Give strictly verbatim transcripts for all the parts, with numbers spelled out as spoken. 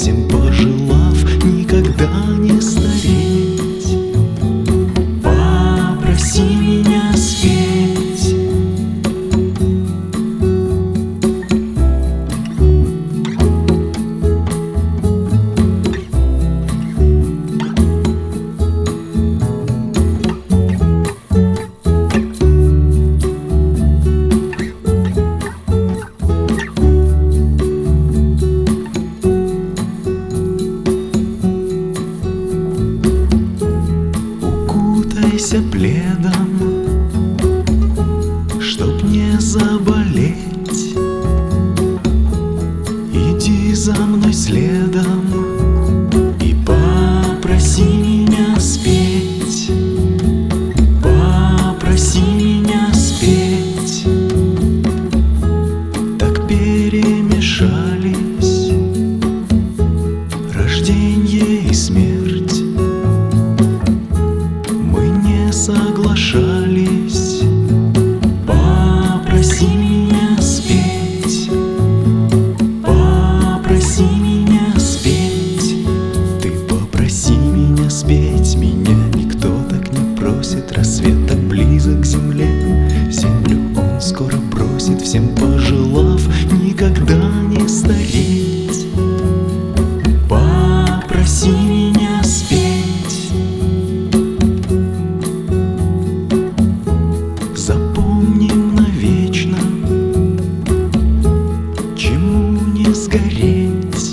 всем пожелав никогда не стареть. Попроси меня спеть. Укутайся пледом, чтоб не заболеть. Иди за мной следом и попроси меня спеть. Попроси меня спеть. Так перемешались рождение и смерть. Мы не соглашались. Попроси меня спеть. Попроси меня спеть. Ты попроси меня спеть. Меня никто так не просит. Рассвет так близок к земле. Землю он скоро бросит, всем пожелав никогда не стареть. Попроси меня спеть. Запомним навечно, чему не сгореть,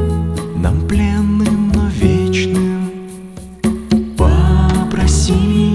нам пленным, но вечным. Попроси